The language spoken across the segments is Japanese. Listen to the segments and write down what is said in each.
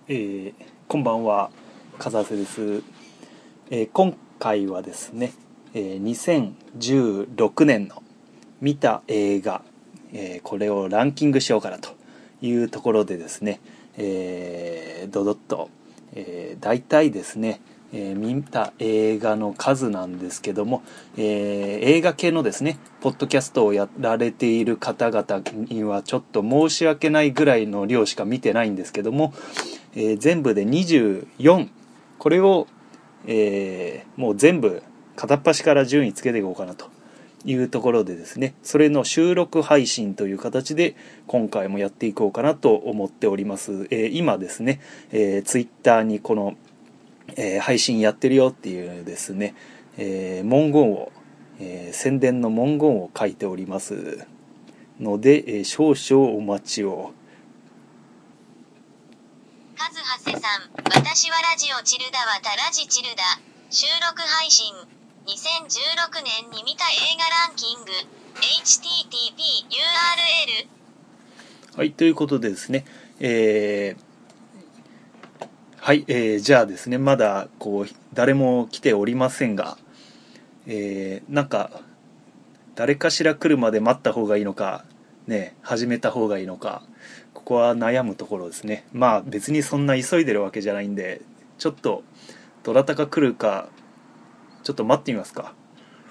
こんばんは、風瀬です。今回はですね、2016年の見た映画、これをランキングしようかなというところでですね、ドドッと、大体ですね、見た映画の数なんですけども、映画系のですねポッドキャストをやられている方々にはちょっと申し訳ないぐらいの量しか見てないんですけども、全部で24、これを、もう全部片っ端から順位つけていこうかなというところでですね、それの収録配信という形で今回もやっていこうかなと思っております。今ですね、ツイッターにこの配信やってるよっていうですね、文言を、宣伝の文言を書いておりますので、少々お待ちを。 カズハセさん、私はラジオチルダはタラジチルダ、収録配信、2016年に見た映画ランキング、http URL。 はい、ということでですね、はい、じゃあですね、まだこう誰も来ておりませんが、なんか誰かしら来るまで待った方がいいのかね、始めた方がいいのか、ここは悩むところですね。まあ別にそんな急いでるわけじゃないんで、ちょっとどなたか来るかちょっと待ってみますか。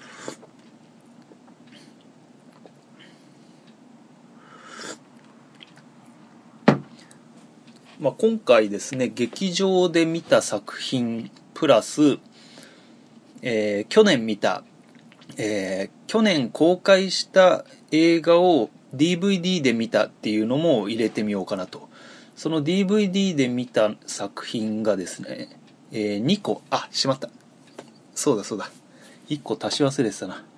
まあ、今回ですね、劇場で見た作品プラス、去年見た、去年公開した映画を DVD で見たっていうのも入れてみようかなと。その DVD で見た作品がですね、2個、しまった。そうだ。1個足し忘れてたな。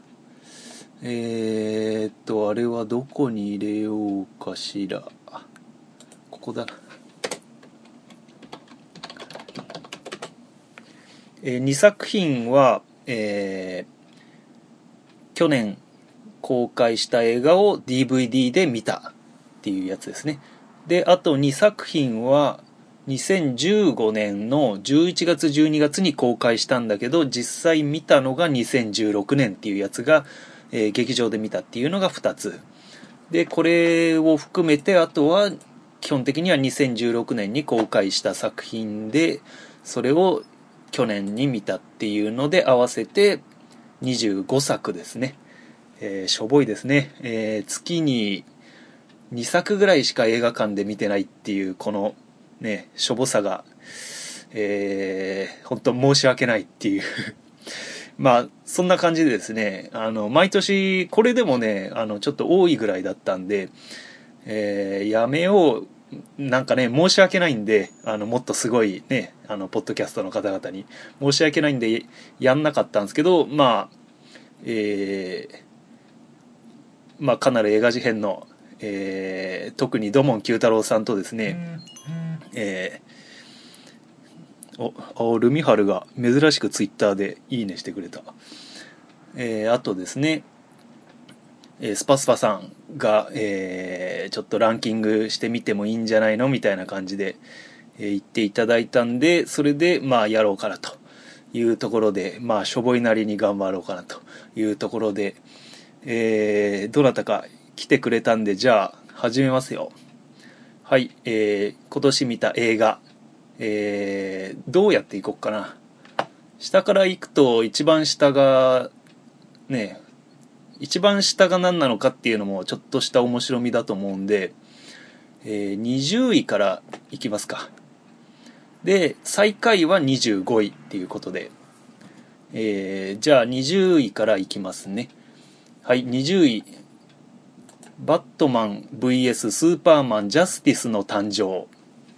あれはどこに入れようかしら。ここだな。2作品は、去年公開した映画を DVD で見たっていうやつですね。で、あと2作品は2015年の11月12月に公開したんだけど、実際見たのが2016年っていうやつが、劇場で見たっていうのが2つで、これを含めてあとは基本的には2016年に公開した作品で、それを去年に見たっていうので合わせて25作ですね。しょぼいですね。月に2作ぐらいしか映画館で見てないっていうこのね、しょぼさが、本当申し訳ないっていうまあそんな感じでですね、毎年これでもね、ちょっと多いぐらいだったんで、やめよう、なんかね申し訳ないんで、もっとすごいね、ポッドキャストの方々に申し訳ないんでやんなかったんですけど、まあかなり映画事変の、特に土門九太郎さんとですね、ルミハルが珍しくツイッターでいいねしてくれた。あとですね、スパスパさんが、ちょっとランキングしてみてもいいんじゃないのみたいな感じで、言っていただいたんで、それでまあやろうかなというところで、まあしょぼいなりに頑張ろうかなというところで、どなたか来てくれたんで、じゃあ始めますよ。はい、今年見た映画、どうやっていこうかな。下から行くと一番下がね、一番下が何なのかっていうのもちょっとした面白みだと思うんで、20位からいきますか。で最下位は25位っていうことで、じゃあ20位からいきますね。はい、20位、バットマン vs スーパーマンジャスティスの誕生。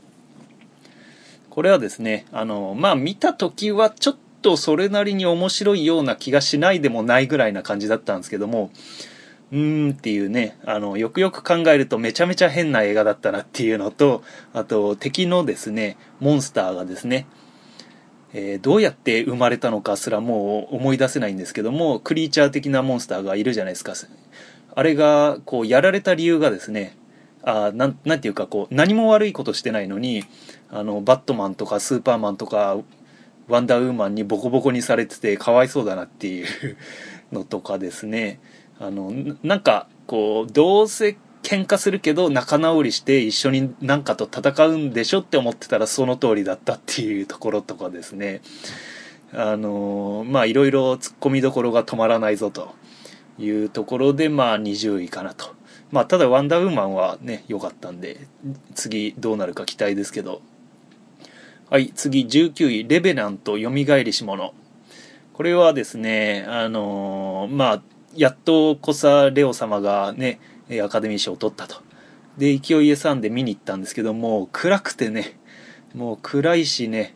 これはですね、まあ見た時はちょっとそれなりに面白いような気がしないでもないぐらいな感じだったんですけども、っていうね、よくよく考えるとめちゃめちゃ変な映画だったなっていうのと、あと敵のですねモンスターがですね、どうやって生まれたのかすらもう思い出せないんですけども、クリーチャー的なモンスターがいるじゃないですか。あれがこうやられた理由がですね、 なんていうかこう何も悪いことしてないのにバットマンとかスーパーマンとかワンダーウーマンにボコボコにされててかわいそうだなっていうのとかですね。なんかこうどうせ喧嘩するけど仲直りして一緒になんかと戦うんでしょって思ってたらその通りだったっていうところとかですね。まあいろいろ突っ込みどころが止まらないぞというところで、まあ20位かなと。まあただワンダーウーマンはね良かったんで次どうなるか期待ですけど。はい、次19位レベナントよみがえりし者。これはですねまあやっとコサレオ様がねアカデミー賞を取ったと。で勢いさんで見に行ったんですけども暗くてね、もう暗いしね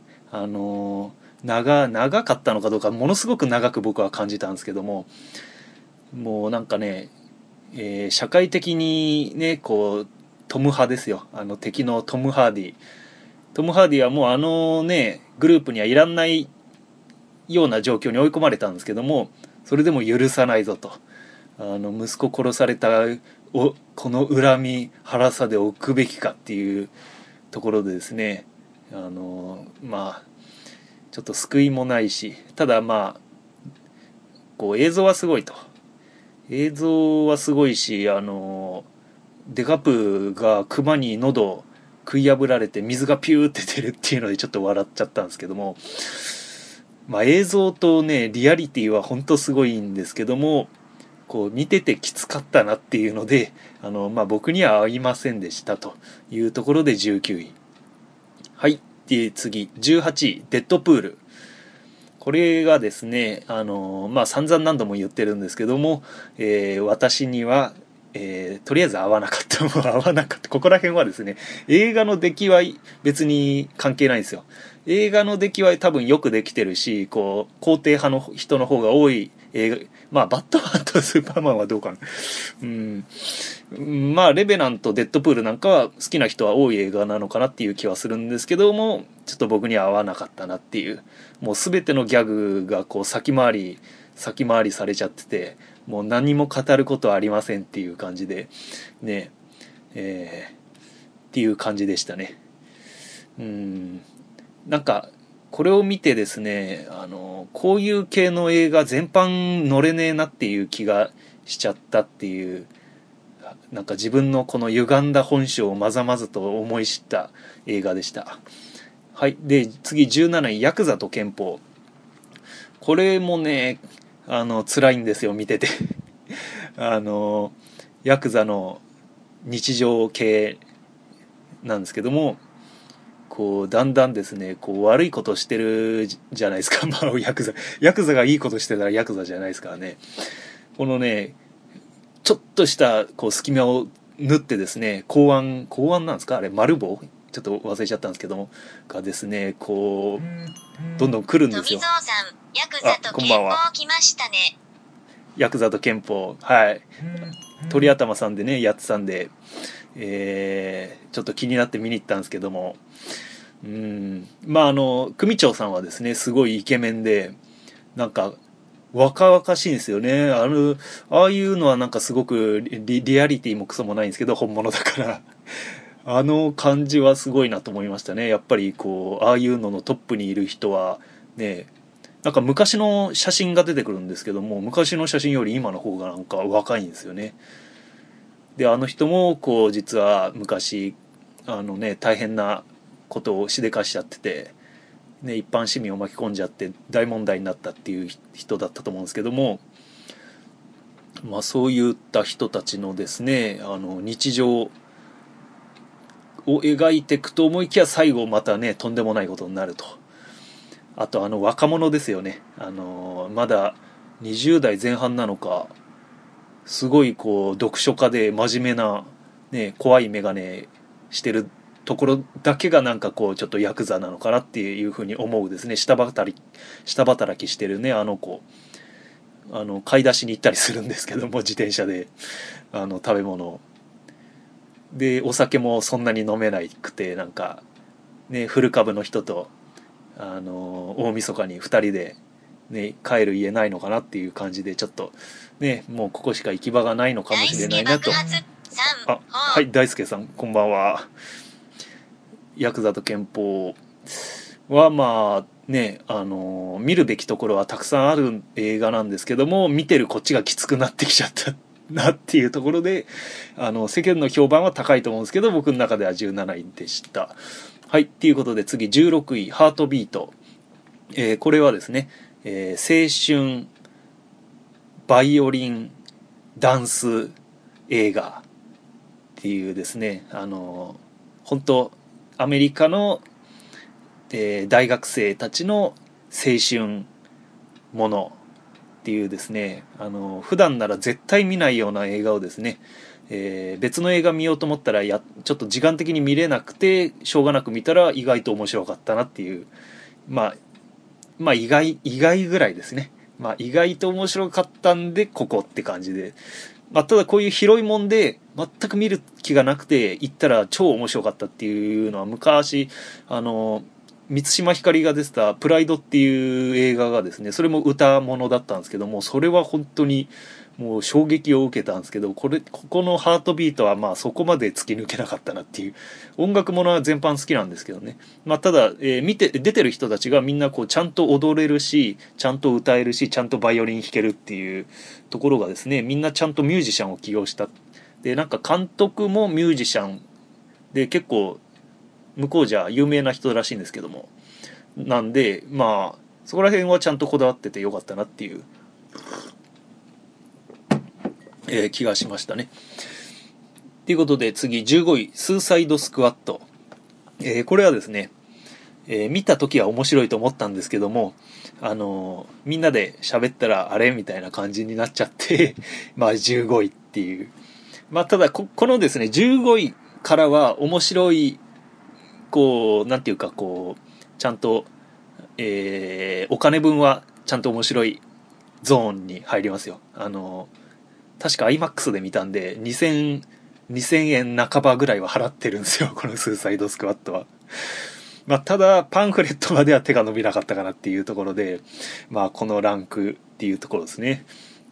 長かったのかどうかものすごく長く僕は感じたんですけども、もうなんかね、社会的にねこうトム派ですよ。敵のトム・ハーディ。トム・ハーディはもうねグループにはいらんないような状況に追い込まれたんですけども、それでも許さないぞと。息子殺されたこの恨み腹さで置くべきかっていうところでですね、まあちょっと救いもないし、ただまあこう映像はすごいと。映像はすごいし、デカプがクマに喉食い破られて水がピューって出るっていうのでちょっと笑っちゃったんですけども、まあ映像とねリアリティは本当すごいんですけども、こう見ててきつかったなっていうのでまあ僕には合いませんでしたというところで19位。はい。で次18位デッドプール。これがですねまあ散々何度も言ってるんですけども、私にはとりあえず合わなかったもう合わなかった。ここら辺はですね映画の出来は別に関係ないんですよ。映画の出来は多分よくできてるし、こう肯定派の人の方が多い映画、まあバットマンとスーパーマンはどうかな、まあレベナントデッドプールなんかは好きな人は多い映画なのかなっていう気はするんですけども、ちょっと僕には合わなかったなっていう、もう全てのギャグがこう先回りされちゃってて、もう何も語ることはありませんっていう感じでね、っていう感じでしたね。なんかこれを見てですねこういう系の映画全般乗れねえなっていう気がしちゃったっていう、なんか自分のこの歪んだ本性をまざまざと思い知った映画でした。はい。で次17位ヤクザと憲法。これもね辛いんですよ見ててヤクザの日常系なんですけども、こうだんだんですねこう悪いことしてるじゃないですかまあヤクザがいいことしてたらヤクザじゃないですからね。このねちょっとしたこう隙間を縫ってですね公安なんですかあれ、マルボウちょっと忘れちゃったんですけどもがですねこうどんどん来るんですよ。 富蔵さん、ヤクザと憲法来ましたね。 ヤクザと憲法、はい鳥頭さんでねやってたんで、ちょっと気になって見に行ったんですけども、まあ組長さんはですねすごいイケメンでなんか若々しいんですよね。ああいうのはなんかすごくリアリティもクソもないんですけど本物だから感じはすごいなと思いましたね。やっぱりこうああいうののトップにいる人はね、なんか昔の写真が出てくるんですけども、昔の写真より今の方がなんか若いんですよね。であの人もこう実は昔大変なことをしでかしちゃってて、ね、一般市民を巻き込んじゃって大問題になったっていう人だったと思うんですけども、まあそういった人たちのですね日常を描いていくと思いきや最後またねとんでもないことになると。あと若者ですよね。まだ20代前半なのか、すごいこう読書家で真面目な、ね、怖い眼鏡してるところだけがなんかこうちょっとヤクザなのかなっていうふうに思うですね。下働きしてるね子、買い出しに行ったりするんですけども自転車で食べ物で、お酒もそんなに飲めなくてなんかね古株の人と大晦日に2人で、ね、帰る家ないのかなっていう感じでちょっとねもうここしか行き場がないのかもしれないなと 3、 はい、大輔さんこんばんは。ヤクザと憲法はまあね、見るべきところはたくさんある映画なんですけども、見てるこっちがきつくなってきちゃったなっていうところで、世間の評判は高いと思うんですけど、僕の中では17位でした。はい、っていうことで次16位、ハートビート。これはですね、青春バイオリンダンス映画っていうですね、本当アメリカの、大学生たちの青春ものっていうですね、普段なら絶対見ないような映画をですね、別の映画見ようと思ったらちょっと時間的に見れなくてしょうがなく見たら意外と面白かったなっていう、まあ意外ぐらいですね。まあ意外と面白かったんでここって感じで、まあ、ただこういう広いもんで全く見る気がなくて行ったら超面白かったっていうのは、昔満島ひかりが出てたプライドっていう映画がですね、それも歌ものだったんですけども、それは本当にもう衝撃を受けたんですけど、ここのハートビートはまあそこまで突き抜けなかったなっていう。音楽ものは全般好きなんですけどね、まあ、ただ、出てる人たちがみんなこうちゃんと踊れるし、ちゃんと歌えるし、ちゃんとバイオリン弾けるっていうところがですね、みんなちゃんとミュージシャンを起用した。でなんか監督もミュージシャンで結構向こうじゃ有名な人らしいんですけども、なんでまあそこら辺はちゃんとこだわっててよかったなっていう、気がしましたね。ということで次15位スーサイドスクワット。これはですね、見た時は面白いと思ったんですけども、みんなで喋ったらあれみたいな感じになっちゃってまあ15位っていう。まあただこのですね15位からは面白い、こうなんていうかこうちゃんと、お金分はちゃんと面白いゾーンに入りますよ。確か IMAX で見たんで2000円半ばぐらいは払ってるんですよ、このスーサイドスクワットは。まあ、ただパンフレットまでは手が伸びなかったかなっていうところで、まあこのランクっていうところですね。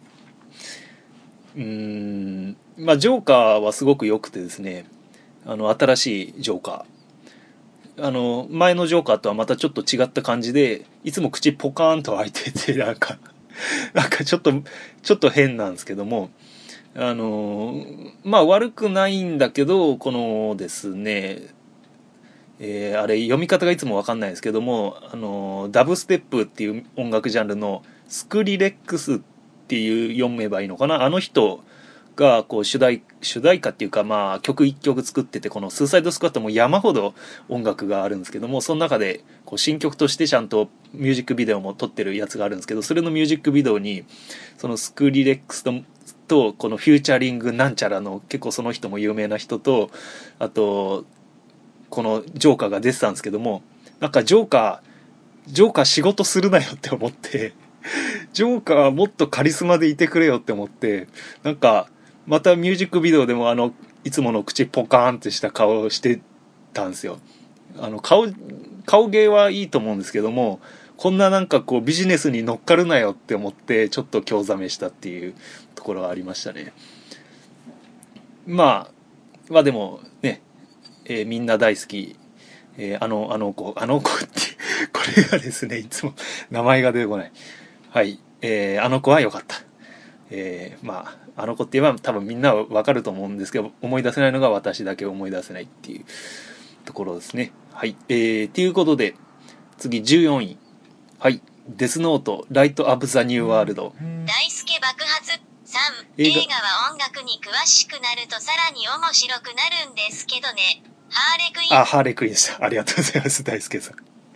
まあジョーカーはすごく良くてですね、新しいジョーカー、前のジョーカーとはまたちょっと違った感じで、いつも口ポカーンと開いててなんかちょっと変なんですけども、まあ悪くないんだけど、このですね、あれ読み方がいつも分かんないですけども、ダブステップっていう音楽ジャンルのスクリレックスっていう読めばいいのかな、あの人がこう主題歌っていうか、まあ曲一曲作ってて、このスーサイドスクワットも山ほど音楽があるんですけども、その中でこう新曲としてちゃんとミュージックビデオも撮ってるやつがあるんですけど、それのミュージックビデオにそのスクリレックスとこのフューチャリングなんちゃらの結構その人も有名な人と、あとこのジョーカーが出てたんですけども、なんかジョーカー仕事するなよって思ってジョーカーはもっとカリスマでいてくれよって思って、なんかまたミュージックビデオでもいつもの口ポカーンってした顔をしてたんですよ。顔芸はいいと思うんですけども、こんななんかこうビジネスに乗っかるなよって思ってちょっと興ざめしたっていうところはありましたね。まあでもね、みんな大好き、あの子ってこれがですね、いつも名前が出てこない。はい、あの子は良かった。まああの子って言えば多分みんなは分かると思うんですけど、思い出せないのが私だけ思い出せないっていうところですね。はい、ということで次14位、はい、デスノートライトアップザニューワールド。 大輔爆発3、映画は音楽に詳しくなるとさらに面白くなるんですけどね。ハーレクイン。 ハーレクインでした。ありがとうございます、大輔さ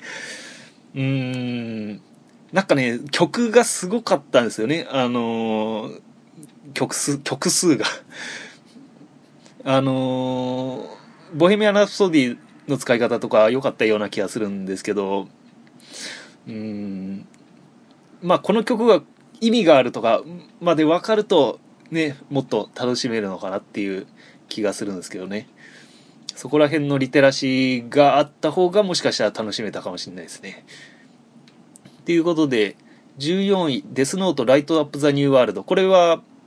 ん。なんかね、曲がすごかったんですよね。曲数がボヘミアン・ラプソディの使い方とか良かったような気がするんですけど、まあこの曲が意味があるとかまで分かるとね、もっと楽しめるのかなっていう気がするんですけどね。そこら辺のリテラシーがあった方がもしかしたら楽しめたかもしれないですね。ということで14位デスノートライトアップザニューワールド。これは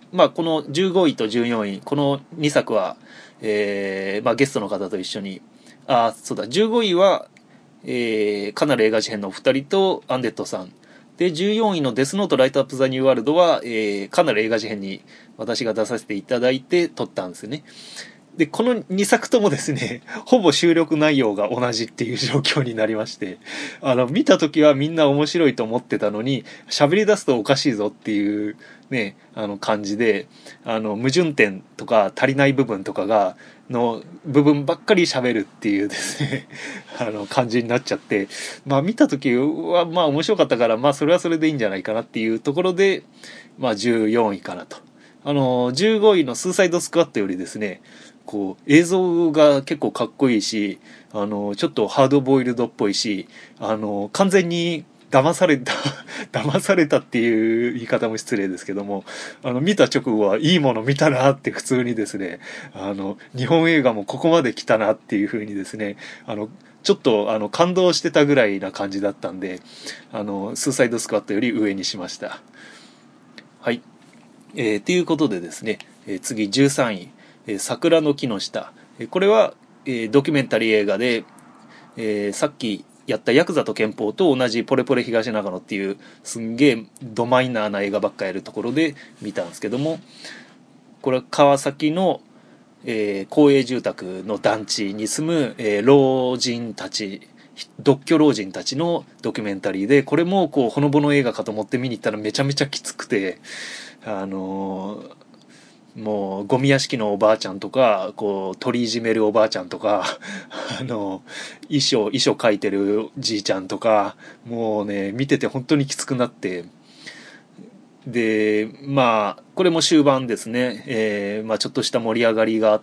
まあこの15位と14位この2作は、まあ、ゲストの方と一緒にそうだ15位は、かなり映画事変のお二人とアンデッドさんで、14位のデスノートライトアップザニューワールドは、かなり映画事変に私が出させていただいて撮ったんですよね。で、この2作ともですね、ほぼ収録内容が同じっていう状況になりまして、見た時はみんな面白いと思ってたのに、喋り出すとおかしいぞっていうね、感じで、矛盾点とか足りない部分とかの部分ばっかり喋るっていうですね、感じになっちゃって、まあ見た時はまあ面白かったから、まあそれはそれでいいんじゃないかなっていうところで、まあ14位かなと。15位のスーサイドスクワットよりですね、こう映像が結構かっこいいし、ちょっとハードボイルドっぽいし、完全に騙された騙されたっていう言い方も失礼ですけども、見た直後はいいもの見たなって普通にですね、日本映画もここまで来たなっていう風にですね、ちょっと感動してたぐらいな感じだったんで、スーサイドスクワットより上にしました。はい。ということでですね、次13位。桜の木の下。これは、ドキュメンタリー映画で、さっきやったヤクザと憲法と同じポレポレ東長野っていうすんげえドマイナーな映画ばっかやるところで見たんですけども、これは川崎の、公営住宅の団地に住む、老人たち、独居老人たちのドキュメンタリーで、これもこうほのぼの映画かと思って見に行ったらめちゃめちゃきつくて、もうゴミ屋敷のおばあちゃんとか、こう鳥いじめるおばあちゃんとか遺書書いてるじいちゃんとか、もうね見てて本当にきつくなって、でまあこれも終盤ですね、まあちょっとした盛り上がりがあって、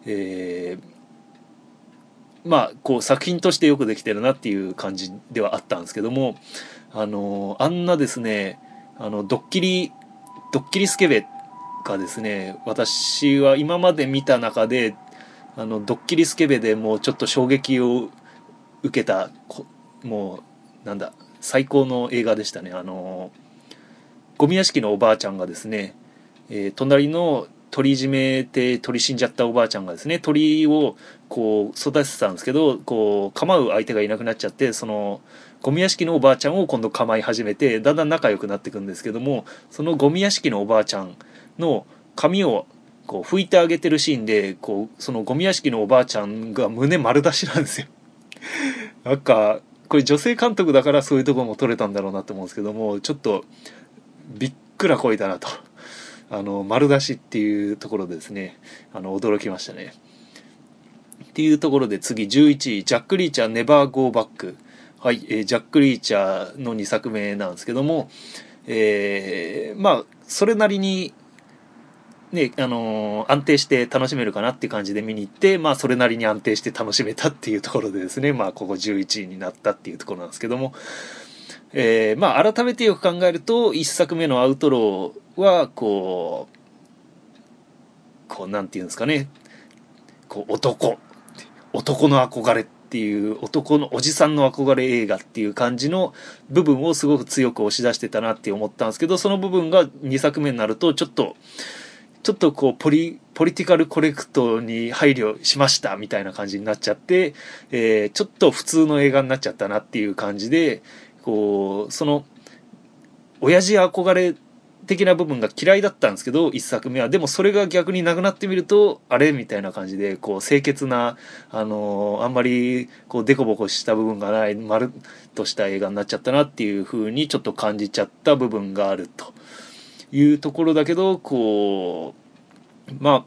まあこう作品としてよくできてるなっていう感じではあったんですけども、あんなですね、ドッキリスケベがですね、私は今まで見た中でドッキリスケベでもうちょっと衝撃を受けた、もうなんだ最高の映画でしたね。ゴミ屋敷のおばあちゃんがですね、隣の鳥いじめて鳥死んじゃったおばあちゃんがですね、鳥をこう育ててたんですけど、こう構う相手がいなくなっちゃって、そのゴミ屋敷のおばあちゃんを今度構い始めて、だんだん仲良くなっていくんですけども、そのゴミ屋敷のおばあちゃんの髪をこう拭いてあげてるシーンで、こうそのゴミ屋敷のおばあちゃんが胸丸出しなんですよ。なんかこれ女性監督だからそういうところも撮れたんだろうなと思うんですけども、ちょっとびっくらこいたなと、丸出しっていうところでですね、驚きましたね。っていうところで次11位、ジャック・リーチャーネバー・ゴー・バック。はい、ジャック・リーチャーの2作目なんですけども、まあそれなりにね、安定して楽しめるかなっていう感じで見に行って、まあそれなりに安定して楽しめたっていうところでですね、まあここ11位になったっていうところなんですけども、まあ改めてよく考えると1作目のアウトローはこうなんていうんですかね、こう男の憧れっていう男のおじさんの憧れ映画っていう感じの部分をすごく強く押し出してたなって思ったんですけど、その部分が2作目になるとちょっとこうポリティカルコレクトに配慮しましたみたいな感じになっちゃって、ちょっと普通の映画になっちゃったなっていう感じで、こうその親父憧れ的な部分が嫌いだったんですけど、一作目はでもそれが逆になくなってみるとあれみたいな感じで、こう清潔なあんまりこうデコボコした部分がないまるっとした映画になっちゃったなっていう風にちょっと感じちゃった部分があるというところだけど、こうま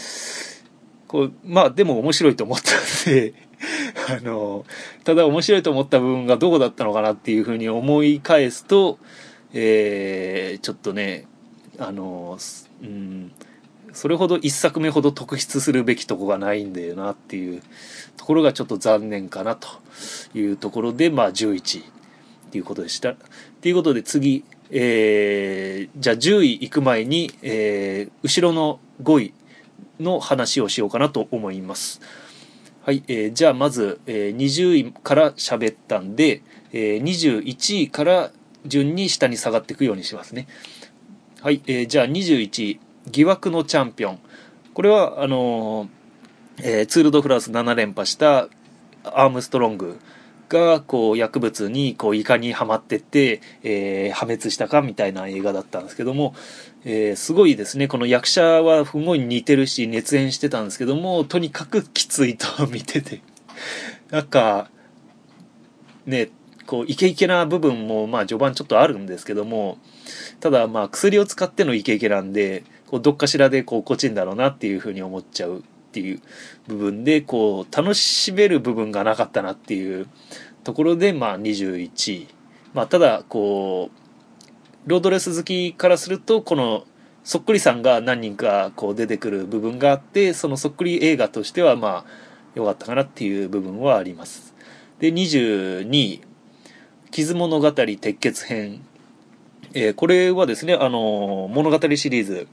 あでも面白いと思ったんでただ面白いと思った部分がどこだったのかなっていう風に思い返すと、ちょっとね、それほど一作目ほど特筆するべきとこがないんだよなっていうところがちょっと残念かなというところで、まあ11位っていうことでした。ということで次、じゃあ10位行く前に、後ろの5位の話をしようかなと思います。はい、じゃあまず、20位から喋ったんで、21位から順に下に下がっていくようにしますね。 はい、じゃあ21位、疑惑のチャンピオン。これはツール・ド・フランス7連覇したアームストロングがこう薬物にこういかにはまってって、破滅したかみたいな映画だったんですけども、すごいですね。この役者はすごい似てるし熱演してたんですけども、とにかくきついと見てて、なんかね、こうイケイケな部分もまあ序盤ちょっとあるんですけども、ただまあ薬を使ってのイケイケなんで、こうどっかしらでこう心地いいんだろうなっていうふうに思っちゃうっていう部分で、こう楽しめる部分がなかったなっていうところで、まあ21位。まあただこうロードレース好きからすると、このそっくりさんが何人かこう出てくる部分があって、そのそっくり映画としてはまあ良かったかなっていう部分はあります。で22位、傷物語鉄血編。これはですね、物語シリーズ、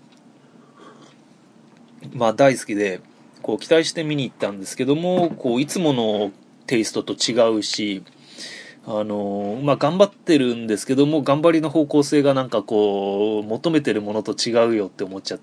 まあ大好きで、こう期待して見に行ったんですけども、こういつものテイストと違うし、まあ頑張ってるんですけども、頑張りの方向性がなんかこう、求めてるものと違うよって思っちゃって、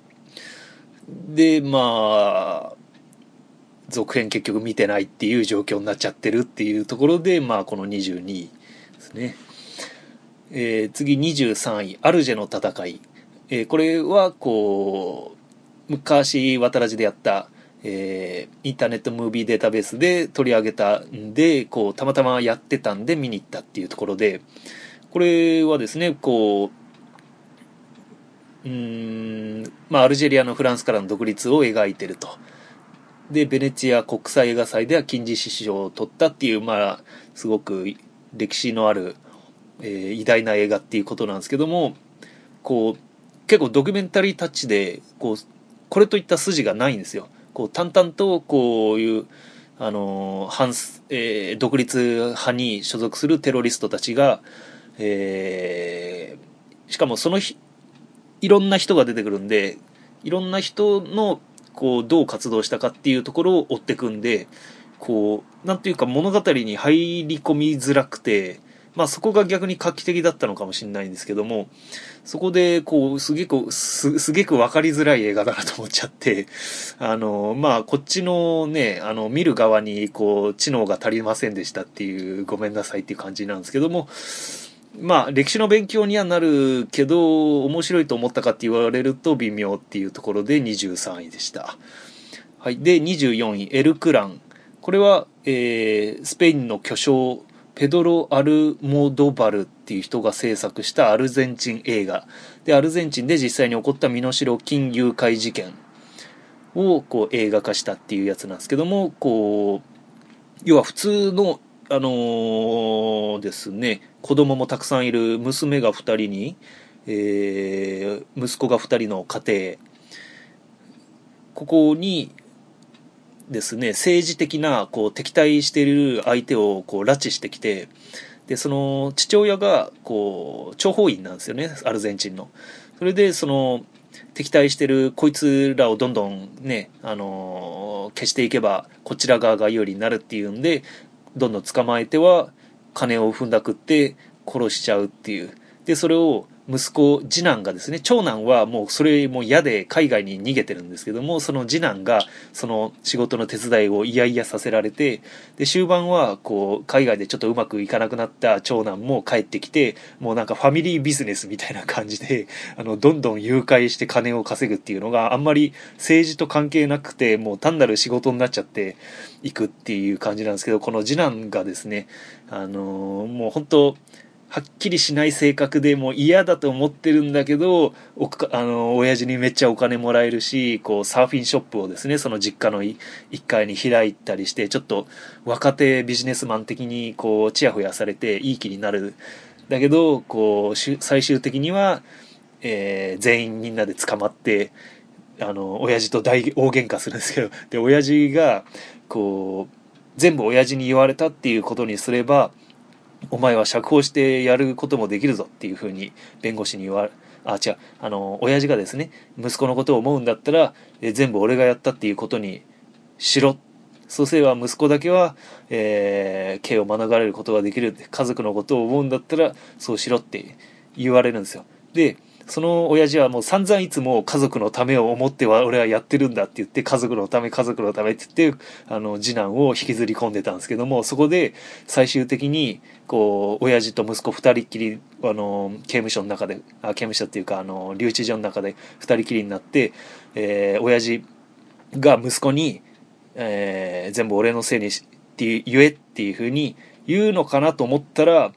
で、まあ、続編結局見てないっていう状況になっちゃってるっていうところで、まあこの22位ですね。次23位、アルジェの戦い。これはこう昔渡らじでやった、インターネットムービーデータベースで取り上げたんで、こうたまたまやってたんで見に行ったっていうところで、これはですね、こうまあアルジェリアのフランスからの独立を描いてると。でベネチア国際映画祭では金獅子賞を取ったっていう、まあすごく歴史のある偉大な映画っていうことなんですけども、こう結構ドキュメンタリータッチでこれといった筋がないんですよ。こう淡々とこういう独立派に所属するテロリストたちが、しかもそのいろんな人が出てくるんで、いろんな人のこうどう活動したかっていうところを追っていくんで、こうなんていうか物語に入り込みづらくて、まあそこが逆に画期的だったのかもしれないんですけども、そこでこうすげく分かりづらい映画だなと思っちゃって、まあこっちのね、見る側にこう知能が足りませんでしたっていう、ごめんなさいっていう感じなんですけども、まあ歴史の勉強にはなるけど面白いと思ったかって言われると微妙っていうところで23位でした。はい。で24位、エルクラン。これは、スペインの巨匠ペドロ・アルモドバルっていう人が制作したアルゼンチン映画で、アルゼンチンで実際に起こった身代金誘拐事件をこう映画化したっていうやつなんですけども、こう要は普通のですね、子供もたくさんいる娘が2人に、息子が2人の家庭、ここにですね、政治的なこう敵対している相手をこう拉致してきて、でその父親がこう諜報員なんですよね、アルゼンチンの。それでその敵対してるこいつらをどんどんね、消していけばこちら側が有利になるっていうんで、どんどん捕まえては金を踏んだくって殺しちゃうっていう。でそれを次男がですね、長男はもうそれも嫌で海外に逃げてるんですけども、その次男がその仕事の手伝いをいやいやさせられて、で終盤はこう海外でちょっとうまくいかなくなった長男も帰ってきて、もうなんかファミリービジネスみたいな感じでどんどん誘拐して金を稼ぐっていうのがあんまり政治と関係なくて、もう単なる仕事になっちゃっていくっていう感じなんですけど、この次男がですね、もう本当はっきりしない性格でもう嫌だと思ってるんだけど、親父にめっちゃお金もらえるし、こうサーフィンショップをですね、その実家の1階に開いたりして、ちょっと若手ビジネスマン的にこうチヤホヤされていい気になる。だけどこう最終的には、全員みんなで捕まって親父と大喧嘩するんですけど、で親父がこう全部親父に言われたっていうことにすれば、お前は釈放してやることもできるぞっていうふうに弁護士に親父がですね、息子のことを思うんだったら全部俺がやったっていうことにしろ、そうすれば息子だけは、刑を免れることができる、家族のことを思うんだったらそうしろって言われるんですよ。でその親父はもう散々いつも家族のためを思っては俺はやってるんだって言って、家族のためって言って次男を引きずり込んでたんですけども、そこで最終的にこう親父と息子二人っきり刑務所の中で刑務所っていうか留置所の中で二人きりになって、親父が息子に、全部俺のせいにって言えっていう風に言うのかなと思ったら、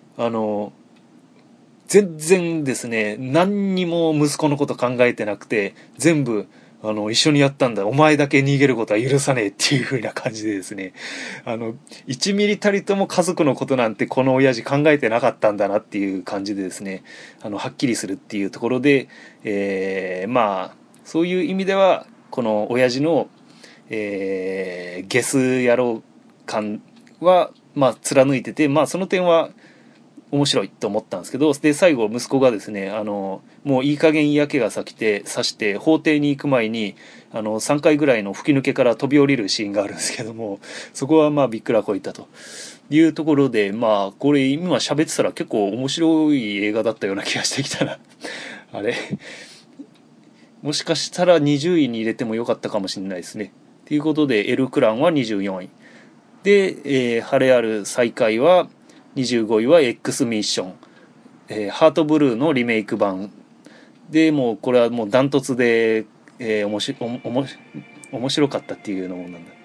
全然ですね、何にも息子のこと考えてなくて、全部一緒にやったんだ、お前だけ逃げることは許さねえっていう風な感じでですね、1ミリたりとも家族のことなんてこの親父考えてなかったんだなっていう感じでですね、はっきりするっていうところで、まあそういう意味ではこの親父の、ゲス野郎感はまあ貫いてて、まあその点は面白いと思ったんですけど、で最後息子がですねもういい加減嫌気がさして法廷に行く前に3回ぐらいの吹き抜けから飛び降りるシーンがあるんですけども、そこはまあびっくらこいたというところで、まあこれ今喋ってたら結構面白い映画だったような気がしてきたなあれもしかしたら20位に入れてもよかったかもしれないですね。ということでエル・クランは24位で、晴れある再会は25位は X ミッション、ハートブルーのリメイク版で、もうこれはもうダントツで、面白かったっていうのもなんだ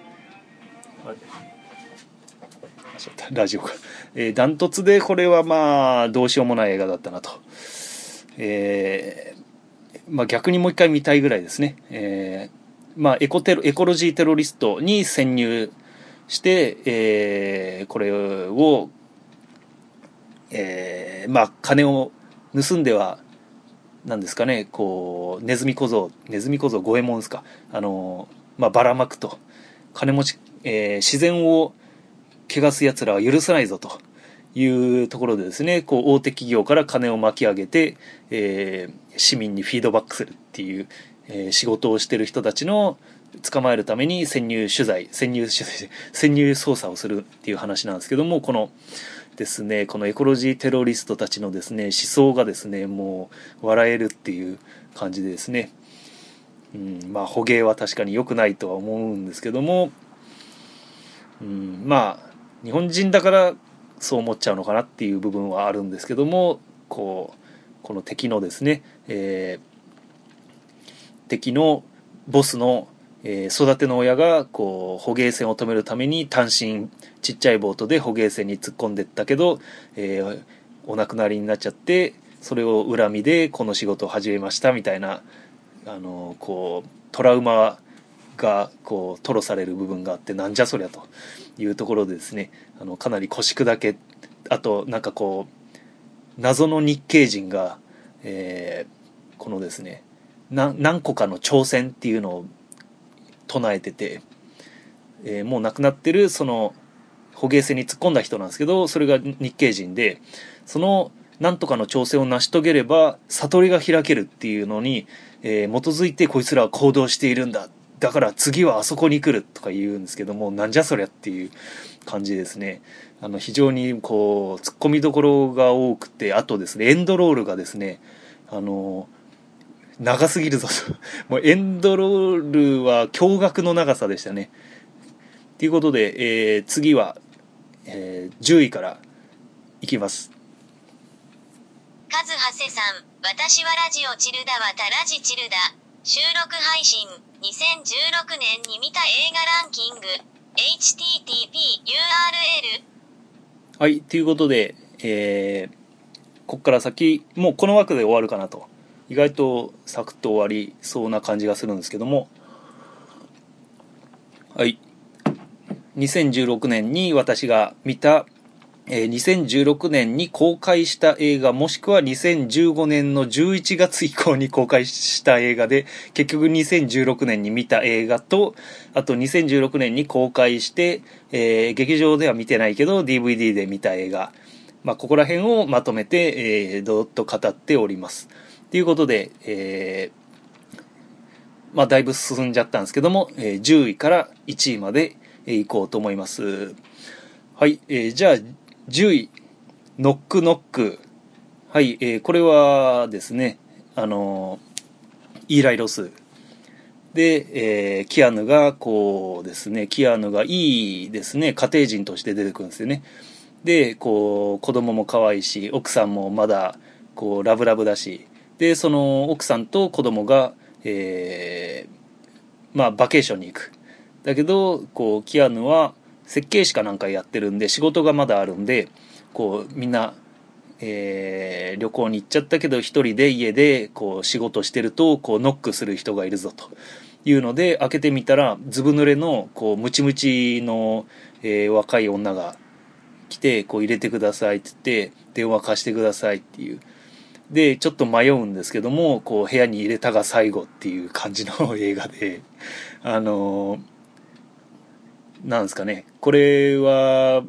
ラジオか、ダントツでこれはまあどうしようもない映画だったなと、まあ逆にもう一回見たいぐらいですね。まあエコロジーテロリストに潜入して、これをまあ金を盗んではなんですかね、こうネズミ小僧五右衛門ですか、まあばらまくと、金持ち、自然を汚す奴らは許さないぞというところでですね、こう大手企業から金を巻き上げて、市民にフィードバックするっていう、仕事をしてる人たちの捕まえるために潜入捜査をするっていう話なんですけども、このですね、このエコロジーテロリストたちのですね思想がですね、もう笑えるっていう感じでですね、まあ捕鯨は確かに良くないとは思うんですけども、まあ日本人だからそう思っちゃうのかなっていう部分はあるんですけども、この敵のですね、敵のボスの育ての親がこう捕鯨船を止めるために単身ちっちゃいボートで捕鯨船に突っ込んでったけど、お亡くなりになっちゃって、それを恨みでこの仕事を始めましたみたいなこうトラウマがこう吐露される部分があって、なんじゃそりゃというところでですね、かなり腰砕け、あとなんかこう謎の日系人が、このですね何個かの挑戦っていうのを唱えてて、もう亡くなってるその捕鯨船に突っ込んだ人なんですけど、それが日系人で、その何とかの挑戦を成し遂げれば悟りが開けるっていうのに、基づいてこいつらは行動しているんだ、だから次はあそこに来るとか言うんですけども、なんじゃそりゃっていう感じですね。非常にこう突っ込みどころが多くて、あとですねエンドロールがですね長すぎるぞともうエンドロールは驚愕の長さでしたね。ということで、次は、10位からいきます。 カズハセさん、私はラジオチルダはタラジチルダ。収録配信、2016年に見た映画ランキング、http URL。 はい、ということで、こっから先、もうこの枠で終わるかなと。意外とサクッと終わりそうな感じがするんですけども、はい、2016年に私が見た、2016年に公開した映画、もしくは2015年の11月以降に公開した映画で、結局2016年に見た映画と、あと2016年に公開して、劇場では見てないけど DVD で見た映画、まあ、ここら辺をまとめて、どーっと語っております。ということで、まあだいぶ進んじゃったんですけども、10位から1位まで行こうと思います。はい、じゃあ10位ノックノック。はい、これはですね、 イーライ・ロスで、キアヌがこうですね、キアヌがいいですね、家庭人として出てくるんですよね。でこう子供も可愛いし、奥さんもまだこうラブラブだし、でその奥さんと子供が、バケーションに行く。だけどこうキアヌは設計士かなんかやってるんで仕事がまだあるんで、こうみんな、旅行に行っちゃったけど一人で家でこう仕事してるとこうノックする人がいるぞというので、開けてみたらずぶ濡れのこうムチムチの、若い女が来て、こう入れてくださいって言って電話貸してくださいっていう。でちょっと迷うんですけども、こう部屋に入れたが最後っていう感じの映画で、なんですかね、これは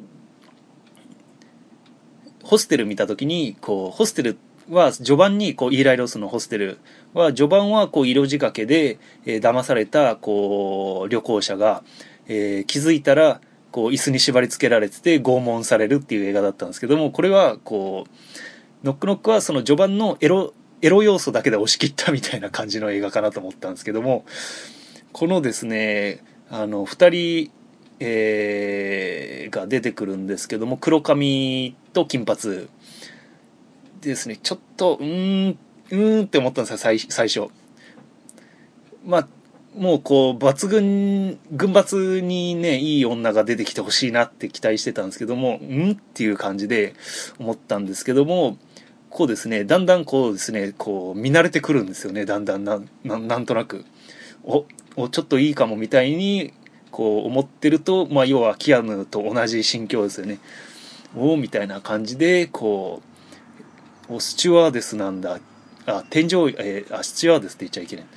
ホステル見た時に、こうホステルは序盤にこうイーライ・ロスのホステルは序盤はこう色仕掛けで、騙されたこう旅行者が、気づいたらこう椅子に縛り付けられてて拷問されるっていう映画だったんですけども、これはこうノックノックはその序盤のエロ要素だけで押し切ったみたいな感じの映画かなと思ったんですけども、このですね2人、が出てくるんですけども、黒髪と金髪ですね。ちょっとって思ったんですよ、最初。まあもうこう軍閥にねいい女が出てきてほしいなって期待してたんですけども、っていう感じで思ったんですけども、こうですね、だんだんこうですね、こう見慣れてくるんですよね。だんだんなんとなくちょっといいかもみたいにこう思ってると、要はキアヌと同じ心境ですよね。みたいな感じでこうスチュワーデスなんだ、天井、スチュワーデスって言っちゃいけない、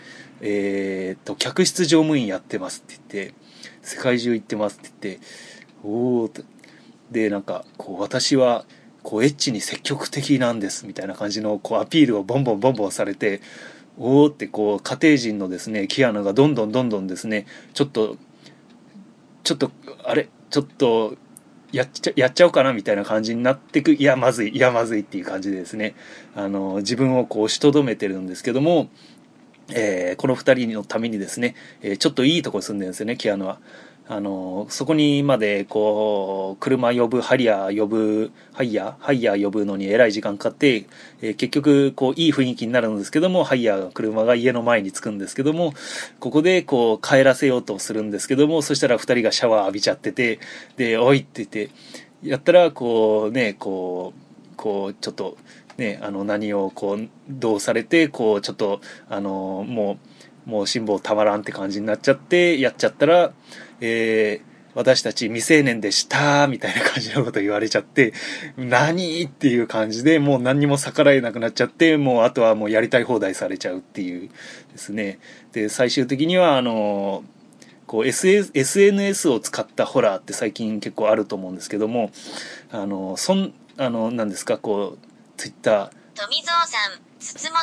客室乗務員やってますって言って、世界中行ってますって言って、でなんかこう私はこうエッチに積極的なんですみたいな感じのこうアピールをボンボンされて、ってこう家庭人のですねキアヌがどんどんですね、ちょっとあれちょっとやっちゃおうかなみたいな感じになってく、いやまずいっていう感じでですね、自分をこう押しとどめてるんですけども、この2人のためにですね、ちょっといいとこに住んでるんですよね、キアヌは。そこにまでこう車呼ぶハイヤー呼ぶのにえらい時間かかって、結局こういい雰囲気になるんですけども、ハイヤーが車が家の前に着くんですけども、ここでこう帰らせようとするんですけども、そしたら2人がシャワー浴びちゃってて、でおいって言ってやったらこうねこうちょっとね何をこうどうされて、こうちょっともう辛抱たまらんって感じになっちゃってやっちゃったら、私たち未成年でしたみたいな感じのこと言われちゃって、何っていう感じでもう何にも逆らえなくなっちゃって、もうあとはもうやりたい放題されちゃうっていうですね。で最終的にはこう SNS を使ったホラーって最近結構あると思うんですけども、何ですか、こうツイッター富蔵さんつつも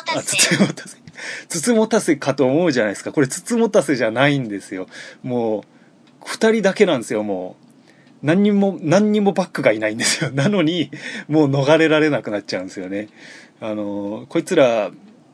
たせかと思うじゃないですか。これつつもたせじゃないんですよ。もう2人だけなんですよ。もう何にもバックがいないんですよ。なのにもう逃れられなくなっちゃうんですよね。こいつら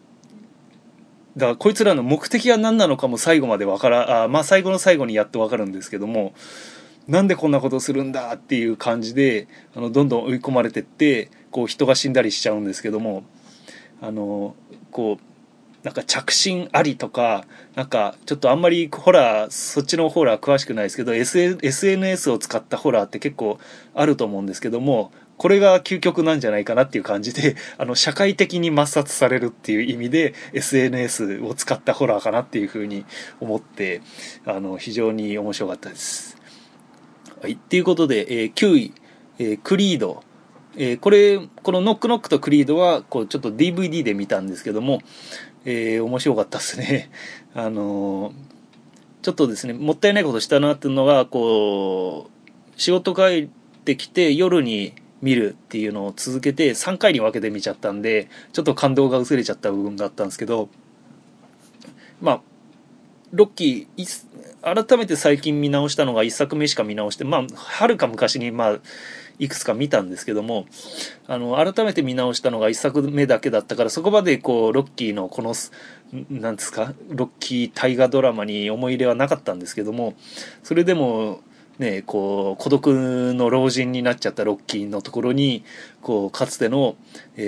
の目的は何なのかも最後まで最後の最後にやっと分かるんですけども、なんでこんなことするんだっていう感じでどんどん追い込まれてって、こう人が死んだりしちゃうんですけども、こうなんか着信ありとか、なんかちょっとあんまりそっちのホラー詳しくないですけど、SNS を使ったホラーって結構あると思うんですけども、これが究極なんじゃないかなっていう感じで、社会的に抹殺されるっていう意味で SNS を使ったホラーかなっていうふうに思って、非常に面白かったです。はい、っていうことで、9位、クリード。このノックノックとクリードはこうちょっと DVD で見たんですけども、面白かったですね。ちょっとですね、もったいないことしたなっていうのが、こう仕事帰ってきて夜に見るっていうのを続けて3回に分けて見ちゃったんで、ちょっと感動が薄れちゃった部分があったんですけど、ロッキー改めて最近見直したのが1作目しか見直して、はるか昔にいくつか見たんですけども、改めて見直したのが一作目だけだったから、そこまでこうロッキーのこのなんですか、ロッキー大河ドラマに思い入れはなかったんですけども、それでもね、こう孤独の老人になっちゃったロッキーのところにこうかつての、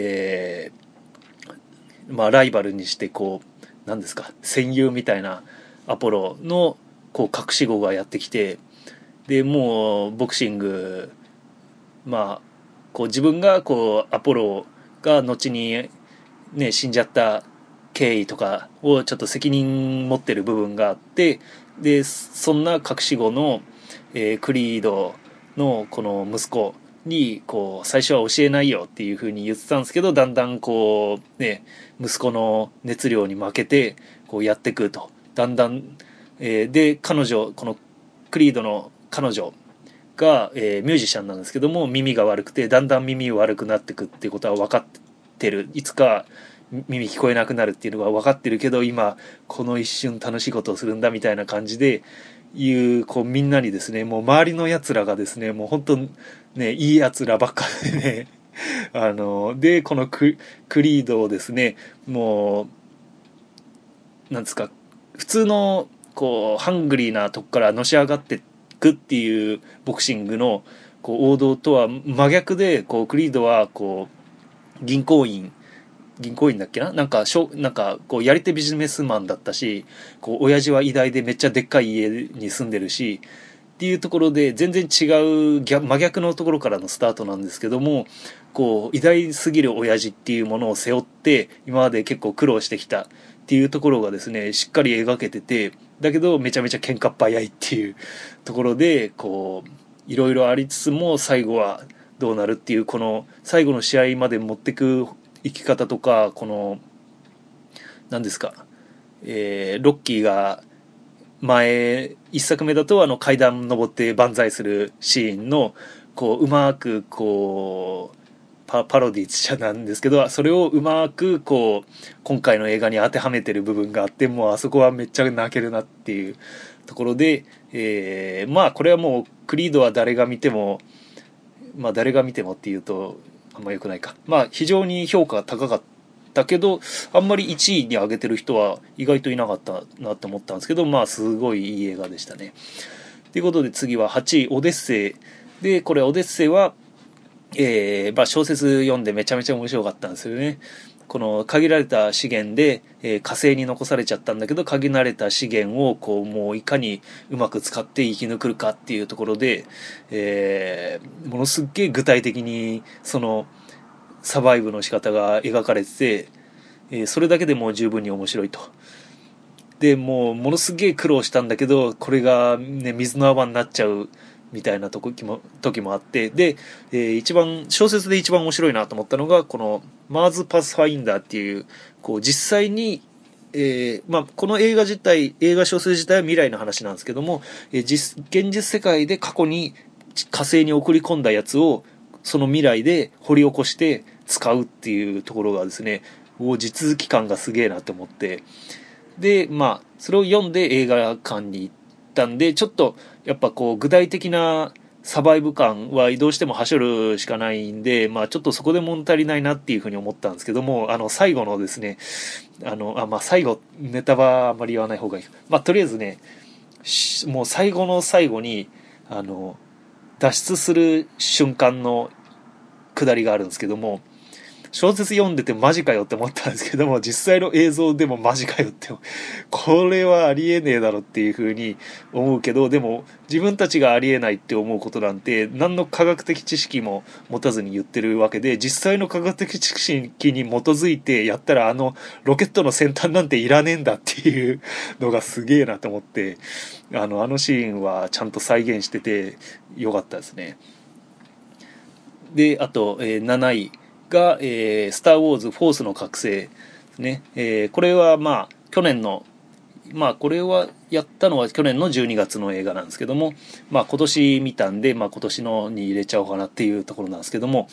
ライバルにしてこう何ですか、戦友みたいなアポロのこう隠し子がやってきて、でもうボクシング、こう自分がこうアポロが後にね死んじゃった経緯とかをちょっと責任持ってる部分があって、でそんな隠し子の、クリードのこの息子にこう最初は教えないよっていう風に言ってたんですけど、だんだんこうね息子の熱量に負けてこうやってくと、だんだん、で彼女、このクリードの彼女が、ミュージシャンなんですけども、耳が悪くてだんだん耳悪くなってくっていうことは分かってる、いつか耳聞こえなくなるっていうのが分かってるけど、今この一瞬楽しいことをするんだみたいな感じでこうみんなにですね、もう周りのやつらがですね、もう本当ねいいやつらばっかでねでこのクリードをですね、もうなんですか、普通のこうハングリーなとこからのし上がっていくっていうボクシングのこう王道とは真逆で、こうクリードはこう銀行員だっけな、なんかこうやり手ビジネスマンだったし、こう親父は偉大でめっちゃでっかい家に住んでるしっていうところで、全然違う真逆のところからのスタートなんですけども、こう偉大すぎる親父っていうものを背負って今まで結構苦労してきたっていうところがですねしっかり描けてて、だけどめちゃめちゃ喧嘩っ早いっていうところで、こういろいろありつつも最後はどうなるっていう、この最後の試合まで持ってく生き方とか、この何ですか、ロッキーが前一作目だと階段登って万歳するシーンのこううまくこうパロディじゃなんですけど、それをうまくこう今回の映画に当てはめてる部分があって、もうあそこはめっちゃ泣けるなっていうところで、これはもうクリードは誰が見ても誰が見てもっていうとあんま良くないか、非常に評価が高かったけど、あんまり1位に上げてる人は意外といなかったなって思ったんですけど、すごいいい映画でしたね。ということで次は8位オデッセイで、これオデッセイは、小説読んでめちゃめちゃ面白かったんですよね。この限られた資源で、火星に残されちゃったんだけど、限られた資源をこうもういかにうまく使って生き抜くかっていうところで、ものすっげえ具体的にそのサバイブの仕方が描かれてて、それだけでもう十分に面白いと。でもうものすげえ苦労したんだけど、これが、ね、水の泡になっちゃうみたいな時もあって、で、小説で一番面白いなと思ったのがこのマーズパスファインダーっていう、こう実際に、この映画小説自体は未来の話なんですけども、現実世界で過去に火星に送り込んだやつをその未来で掘り起こして使うっていうところがですね、地続き感がすげえなと思って、でそれを読んで映画館に行ったんで、ちょっとやっぱこう具体的なサバイブ感はどうしてもはしょるしかないんで、ちょっとそこで物足りないなっていうふうに思ったんですけども、最後のですね、最後ネタはあんまり言わない方がいい。とりあえずね、もう最後の最後に脱出する瞬間の下りがあるんですけども、小説読んでてマジかよって思ったんですけども、実際の映像でもマジかよってこれはありえねえだろっていう風に思うけど、でも自分たちがありえないって思うことなんて何の科学的知識も持たずに言ってるわけで、実際の科学的知識に基づいてやったらロケットの先端なんていらねえんだっていうのがすげえなと思って、あのシーンはちゃんと再現しててよかったですね。であと、7位が、スター・ウォーズ・フォースの覚醒ですね。これは去年のこれはやったのは去年の12月の映画なんですけども、今年見たんで、今年のに入れちゃおうかなっていうところなんですけども、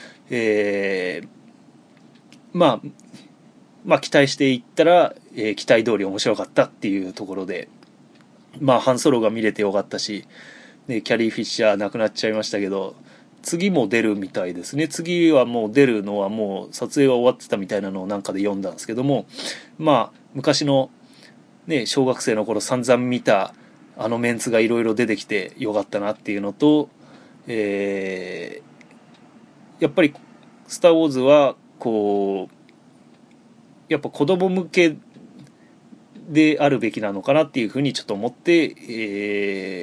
期待していったら、期待通り面白かったっていうところで、ハンソロが見れてよかったし、でキャリー・フィッシャー亡くなっちゃいましたけど、 次も出るみたいですね。次はもう出るのはもう撮影は終わってたみたいなのをなんかで読んだんですけども、まあ昔のね小学生の頃散々見たあのメンツがいろいろ出てきてよかったなっていうのと、やっぱりスター・ウォーズはこうやっぱ子供向けであるべきなのかなっていうふうにちょっと思って、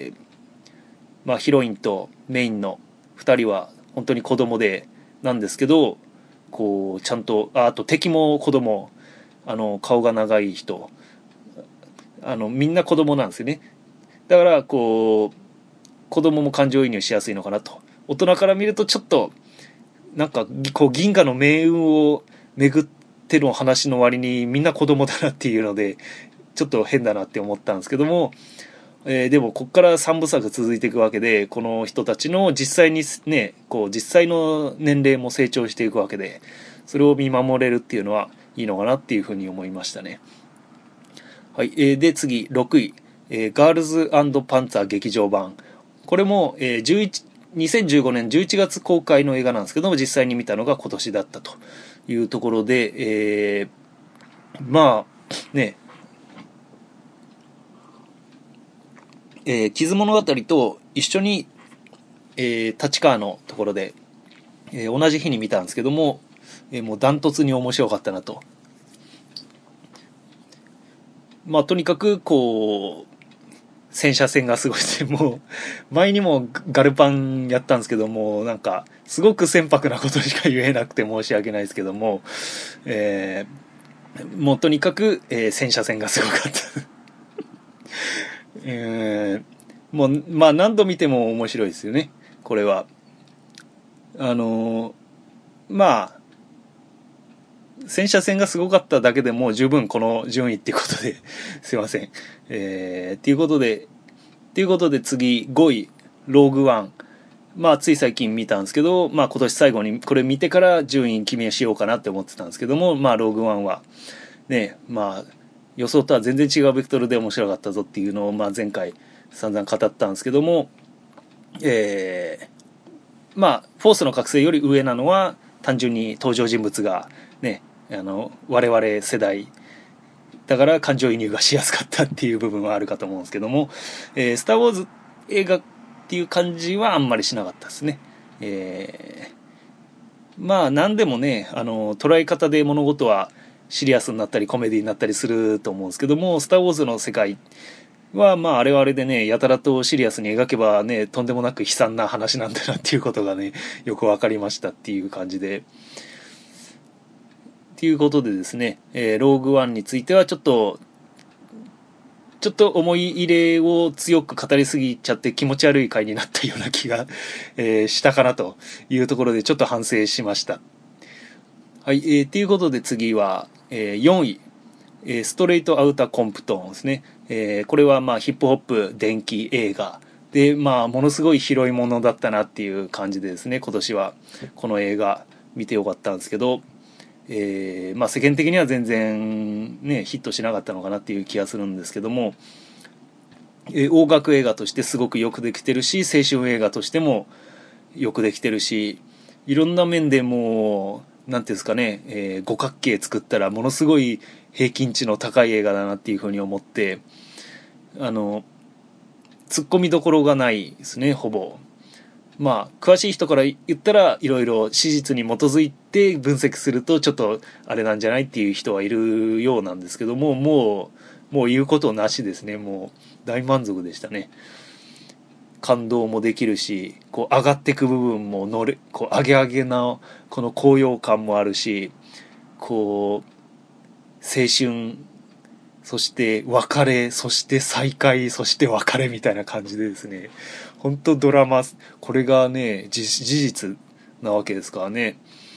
まあヒロインとメインの2人は本当に子供でなんですけど、こうちゃんとあと敵も子供、顔が長い人、みんな子供なんですよね。だからこう子供も感情移入しやすいのかなと。大人から見るとちょっとなんかこう銀河の命運を巡っての話の割にみんな子供だなっていうのでちょっと変だなって思ったんですけども、でもここから3部作続いていくわけで、この人たちの実際にねこう実際の年齢も成長していくわけで、それを見守れるっていうのはいいのかなっていうふうに思いましたね。はい、で次6位、ガールズ&パンツァー劇場版。これも、2015年11月公開の映画なんですけども、実際に見たのが今年だったというところで、まあね、傷物語と一緒に、立川のところで、同じ日に見たんですけども、もうダントツに面白かったなと。まあとにかくこう戦車戦がすごいで、もう前にもガルパンやったんですけども、なんかすごく船舶なことしか言えなくて申し訳ないですけども、もうとにかく、戦車戦がすごかったもうまあ何度見ても面白いですよねこれは。まあ戦車戦がすごかっただけでもう十分この順位っていうことですいません。っていうことで次5位ローグワン。まあつい最近見たんですけど、まあ今年最後にこれ見てから順位決めしようかなって思ってたんですけども、まあローグワンはね、まあ予想とは全然違うベクトルで面白かったぞっていうのをまあ前回散々語ったんですけども、まあフォースの覚醒より上なのは単純に登場人物がね、我々世代だから感情移入がしやすかったっていう部分はあるかと思うんですけども、スター・ウォーズ映画っていう感じはあんまりしなかったですね。まあ何でもね捉え方で物事はシリアスになったりコメディになったりすると思うんですけども、スター・ウォーズの世界はまああれはあれでねやたらとシリアスに描けばねとんでもなく悲惨な話なんだなっていうことがねよく分かりましたっていう感じで、っていうことでですね、ローグワンについてはちょっと思い入れを強く語りすぎちゃって気持ち悪い回になったような気が、したかなというところでちょっと反省しました。はい、ということで次は、4位、ストレートアウターコンプトンですね。これはまあヒップホップ電気映画で、まあものすごい広いものだったなっていう感じでですね、今年はこの映画見てよかったんですけど、まあ世間的には全然ねヒットしなかったのかなっていう気がするんですけども、大学映画としてすごくよくできてるし、青春映画としてもよくできてるし、いろんな面でもうなんていうんですかね、五角形作ったらものすごい平均値の高い映画だなっていうふうに思って、突っ込みどころがないですねほぼ。まあ詳しい人から言ったらいろいろ史実に基づいて分析するとちょっとあれなんじゃないっていう人はいるようなんですけども、もう言うことなしですね。もう大満足でしたね。感動もできるし、こう上がっていく部分もこう上げ上げなこの高揚感もあるし、こう青春、そして別れ、そして再会、そして別れみたいな感じでですね、本当ドラマ、これがね事実なわけですからね。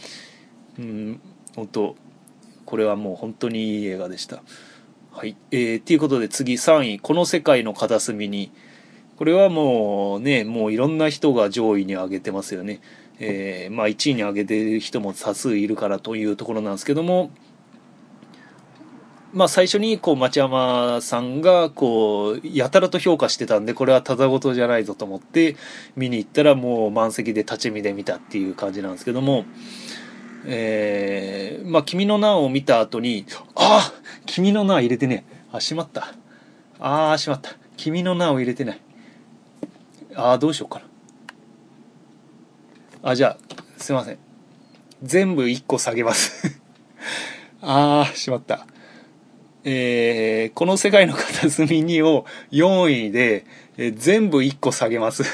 本当これはもう本当にいい映画でした。はい、ということで次3位、この世界の片隅に。これはもうね、もういろんな人が上位に上げてますよね。まあ1位に上げてる人も多数いるからというところなんですけども、 最初にこう町山さんがこうやたらと評価してたんで、これはただごとじゃないぞと思って見に行ったら、もう満席で立ち見で見たっていう感じなんですけども、君の名を見た後に、君の名入れてねえ、しまった、しまった、君の名を入れてない、どうしようかな。じゃあすいません、全部1個下げますしまった。この世界の片隅にを4位で、全部1個下げます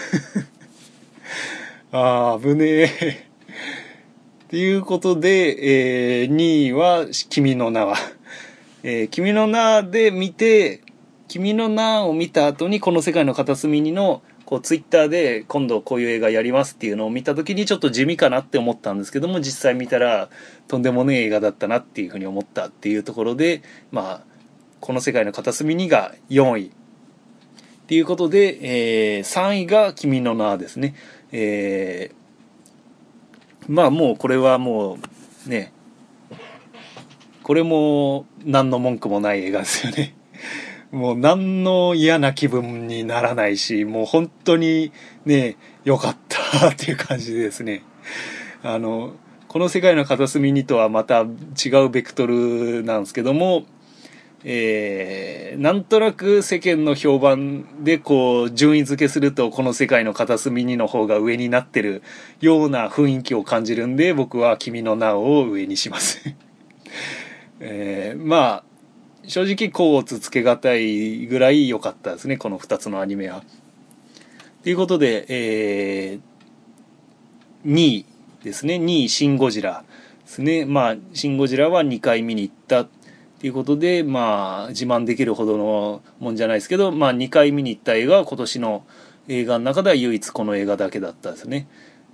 危ねえっていうことで、2位は君の名は、君の名で見て、君の名を見た後にこの世界の片隅にのこうツイッターで今度こういう映画やりますっていうのを見た時にちょっと地味かなって思ったんですけども、実際見たらとんでもねえ映画だったなっていうふうに思ったっていうところで、この世界の片隅にが4位っていうことで、3位が君の名ですね。もうこれはもうね、これも何の文句もない映画ですよねもう何の嫌な気分にならないし、もう本当にね、良かったっていう感じですね。この世界の片隅にとはまた違うベクトルなんですけども、なんとなく世間の評判でこう順位付けするとこの世界の片隅にの方が上になってるような雰囲気を感じるんで、僕は君の名を上にします正直甲乙つけがたいぐらい良かったですね、この2つのアニメは。ということで、2位ですね。2位シン・ゴジラですね。シン・ゴジラは2回見に行ったということで、自慢できるほどのもんじゃないですけど、2回見に行った映画は今年の映画の中では唯一この映画だけだったですね。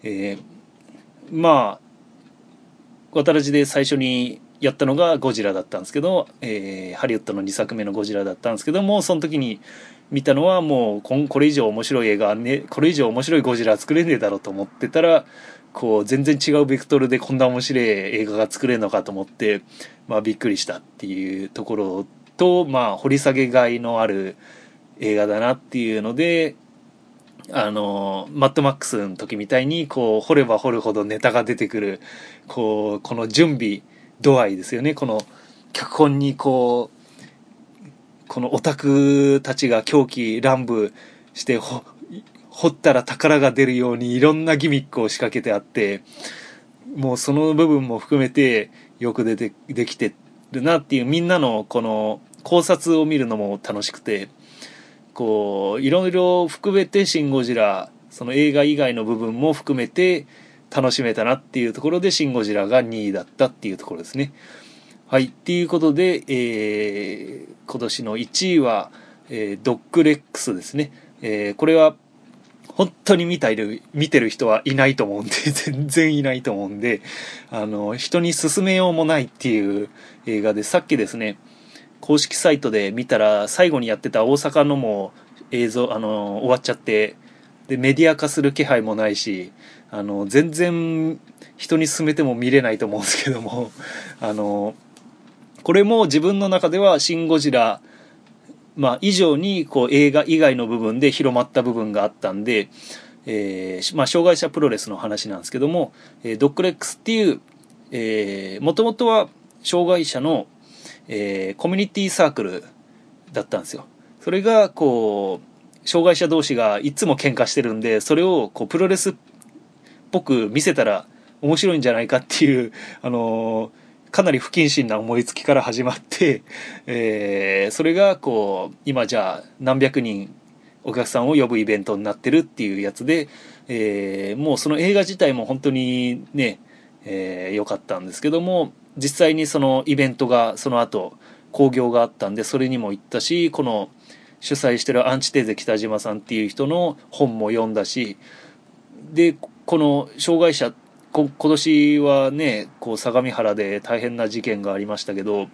私で最初にやったのがゴジラだったんですけど、ハリウッドの2作目のゴジラだったんですけども、その時に見たのはもうこれ以上面白い映画ね、これ以上面白いゴジラ作れねえだろうと思ってたら、こう全然違うベクトルでこんな面白い映画が作れるのかと思って、びっくりしたっていうところと、掘り下げがいのある映画だなっていうので、マッドマックスの時みたいにこう掘れば掘るほどネタが出てくる、この準備度合いですよね。この脚本にこのオタクたちが狂気乱舞して掘ったら宝が出るようにいろんなギミックを仕掛けてあって、もうその部分も含めてよくできてるなっていう、みんなのこの考察を見るのも楽しくて、こういろいろ含めてシン・ゴジラ、その映画以外の部分も含めて楽しめたなっていうところでシン・ゴジラが2位だったっていうところですね。はい、っていうことで、今年の1位は、ドッグレックスですね。これは本当に見てる人はいないと思うんで全然いないと思うんで、人に勧めようもないっていう映画で、さっきですね公式サイトで見たら最後にやってた大阪のも映像終わっちゃって、でメディア化する気配もないし、全然人に勧めても見れないと思うんですけども、これも自分の中ではシン・ゴジラ以上にこう映画以外の部分で広まった部分があったんで、障害者プロレスの話なんですけども、ドッグレックスっていうもともとは障害者の、コミュニティサークルだったんですよ。それがこう障害者同士がいつも喧嘩してるんで、それをこうプロレスっぽく見せたら面白いんじゃないかっていう、かなり不謹慎な思いつきから始まって、それがこう今じゃあ何百人お客さんを呼ぶイベントになってるっていうやつで、もうその映画自体も本当にね、良かったんですけども、実際にそのイベントがその後興行があったんで、それにも行ったし、この主催してるアンチテーゼ北島さんっていう人の本も読んだし、でこの障害者今年はねこう相模原で大変な事件がありましたけど、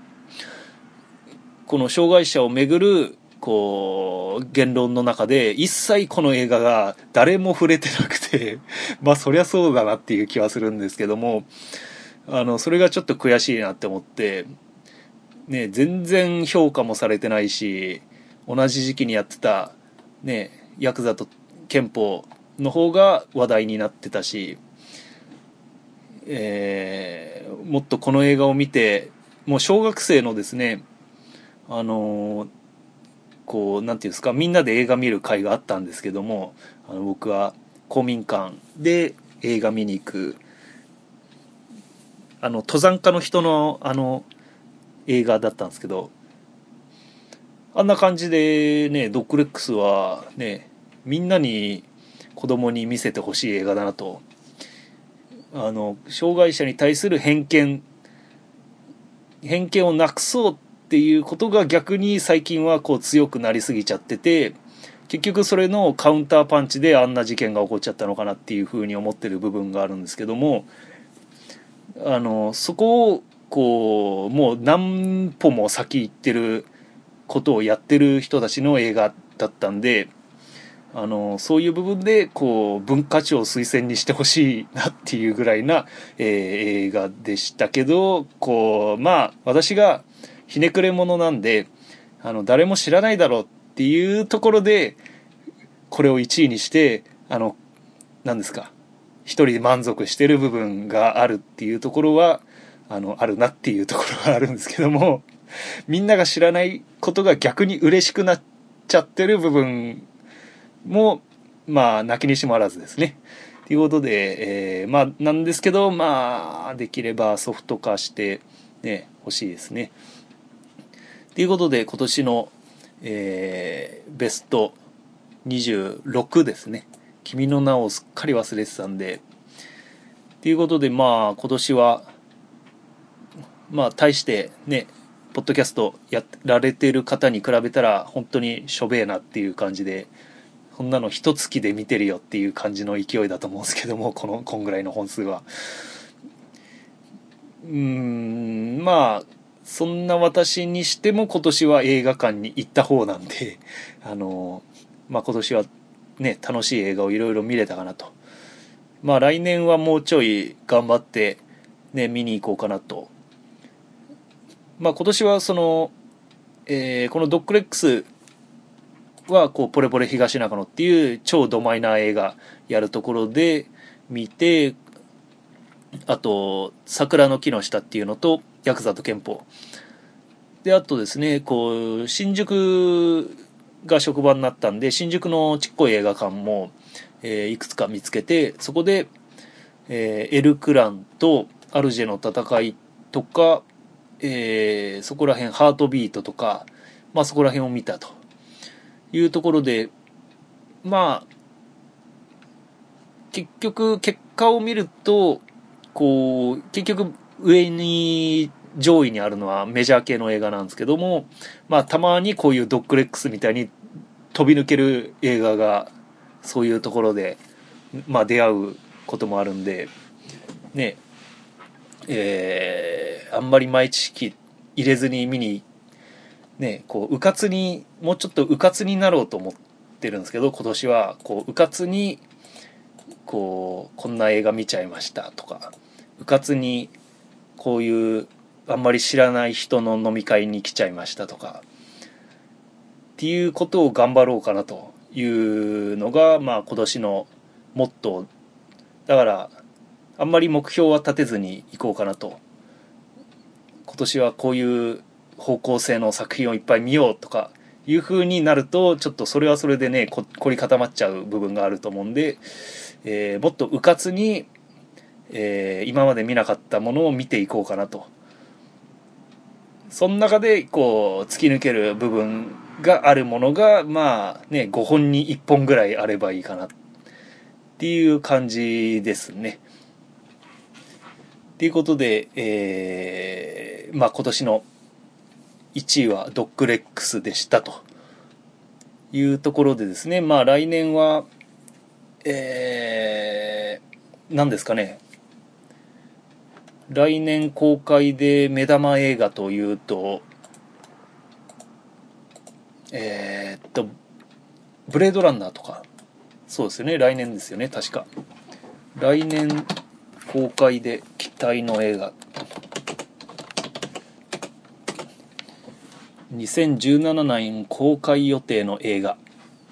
この障害者をめぐるこう言論の中で一切この映画が誰も触れてなくてそりゃそうだなっていう気はするんですけども、それがちょっと悔しいなって思って、 ね、全然評価もされてないし、同じ時期にやってたね、ヤクザと憲法の方が話題になってたし、もっとこの映画を見て、もう小学生のですね、こうなんていうんですか、みんなで映画見る会があったんですけども、僕は公民館で映画見に行く、登山家の人の映画だったんですけど、あんな感じでね、ドッグレックスはね、みんなに子供に見せてほしい映画だなと。障害者に対する偏見をなくそうっていうことが逆に最近はこう強くなりすぎちゃってて、結局それのカウンターパンチであんな事件が起こっちゃったのかなっていうふうに思ってる部分があるんですけども、そこをこうもう何歩も先行ってることをやってる人たちの映画だったんで、そういう部分でこう文化庁推薦にしてほしいなっていうぐらいな、映画でしたけど、こうまあ私がひねくれ者なんで誰も知らないだろうっていうところでこれを1位にして何ですか、一人で満足してる部分があるっていうところはあるなっていうところがあるんですけども、みんなが知らないことが逆に嬉しくなっちゃってる部分もまあ泣きにしもあらずですね。ということで、まあなんですけど、まあできればソフト化してね欲しいですね。ということで今年の、ベスト26ですね。君の名をすっかり忘れてたんで。ということでまあ今年はまあ大してね、ポッドキャストやられてる方に比べたら本当にしょべえなっていう感じで、こんなの一月で見てるよっていう感じの勢いだと思うんですけども、こんぐらいの本数は。まあそんな私にしても今年は映画館に行った方なんで、まあ今年はね楽しい映画をいろいろ見れたかなと。まあ来年はもうちょい頑張ってね見に行こうかなと。まあ今年はその、このドッグレックスはこうポレポレ東中野っていう超ドマイナー映画やるところで見て、あと桜の木の下っていうのとヤクザと憲法で、あとですねこう新宿が職場になったんで新宿のちっこい映画館も、いくつか見つけて、そこで、エルクランとアルジェの戦いとか、そこら辺ハートビートとか、まあそこら辺を見たというところで、まあ結局結果を見るとこう結局上に上位にあるのはメジャー系の映画なんですけども、まあたまにこういうドッグレックスみたいに飛び抜ける映画がそういうところでまあ出会うこともあるんでね、あんまり前知識入れずに見にね、こううかつにもうちょっとうかつになろうと思ってるんですけど、今年はこううかつにこんな映画見ちゃいましたとか、うかつにこういうあんまり知らない人の飲み会に来ちゃいましたとかっていうことを頑張ろうかなというのがまあ今年のモットーだから、あんまり目標は立てずにいこうかなと。今年はこういう方向性の作品をいっぱい見ようとかいう風になるとちょっとそれはそれでね凝り固まっちゃう部分があると思うんで、もっとうかつに、今まで見なかったものを見ていこうかなと。その中でこう突き抜ける部分があるものがまあね5本に1本ぐらいあればいいかなっていう感じですね。ということで、まあ今年の1位はドッグレックスでしたというところでですね、まあ来年は、何ですかね、来年公開で目玉映画というと、ブレードランナーとか、そうですよね、来年ですよね、確か。来年公開で期待の映画。 2017年公開予定の映画、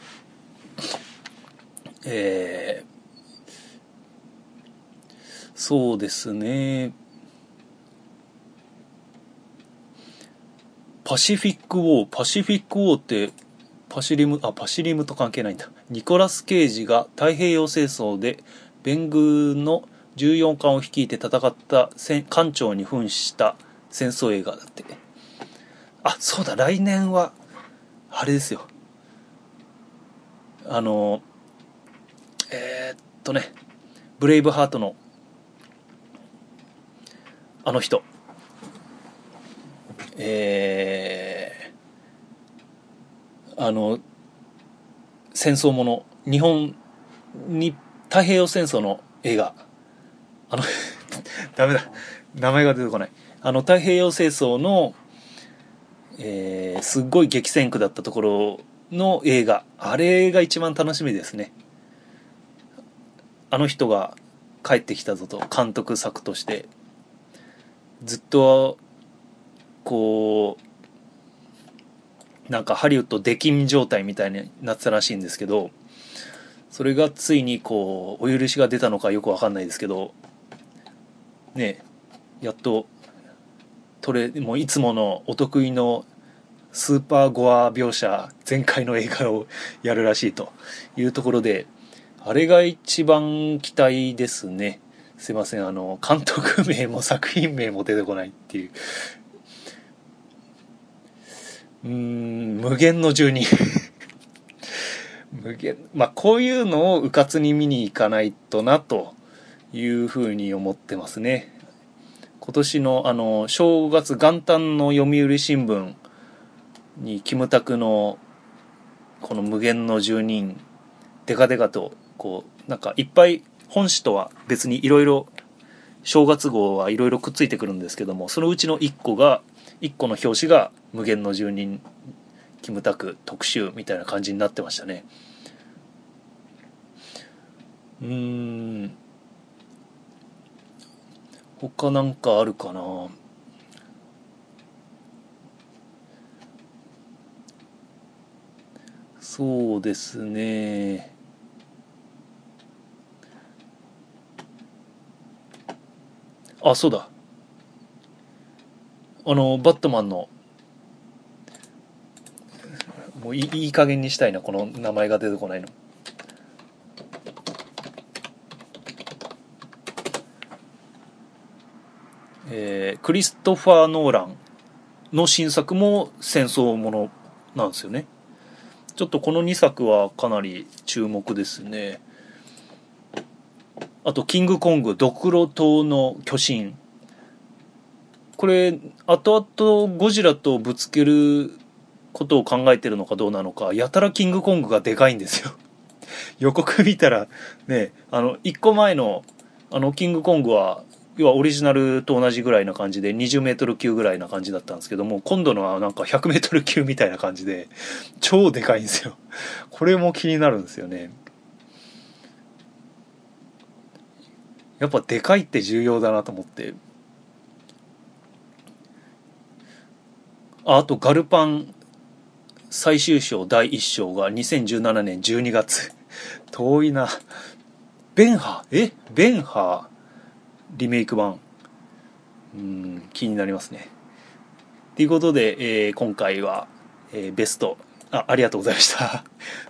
そうですね、パシフィックウォーってパシリムと関係ないんだ。ニコラス・ケイジが太平洋戦争で米軍の14艦を率いて戦った艦長に扮した戦争映画だって。あ、そうだ、来年はあれですよ、ブレイブハートのあの人、戦争もの、日本に太平洋戦争の映画、ダメだ、名前が出てこない。太平洋戦争の、すっごい激戦区だったところの映画、あれが一番楽しみですね。あの人が帰ってきたぞと、監督作としてずっとこうなんかハリウッド出禁状態みたいになってたらしいんですけど、それがついにこうお許しが出たのかよくわかんないですけどね、やっともういつものお得意のスーパーゴア描写全開の映画をやるらしいというところで、あれが一番期待ですね。すいません、監督名も作品名も出てこないっていう。無限の住人こういうのを迂闊に見に行かないとなというふうに思ってますね。今年の正月元旦の読売新聞にキムタクのこの無限の住人デカデカとこうなんかいっぱい本誌とは別にいろいろ正月号はいろいろくっついてくるんですけども、そのうちの1個の表紙が無限の住人キムタク特集みたいな感じになってましたね。他なんかあるかな。そうですね、あ、そうだ、バットマンのもういい加減にしたいな、この名前が出てこないの。クリストファー・ノーランの新作も戦争ものなんですよね。ちょっとこの2作はかなり注目ですね。あとキングコングドクロ島の巨神、これ後々ゴジラとぶつけることを考えてるのかどうなのか、やたらキングコングがでかいんですよ予告見たらね、1個前のキングコングは要はオリジナルと同じぐらいな感じで20メートル級ぐらいな感じだったんですけども、今度のはなんか100メートル級みたいな感じで超でかいんですよ。これも気になるんですよね。やっぱでかいって重要だなと思って。あとガルパン最終章第1章が2017年12月遠いな。ベンハーリメイク版、気になりますね。ということで、今回は、ベスト ありがとうございました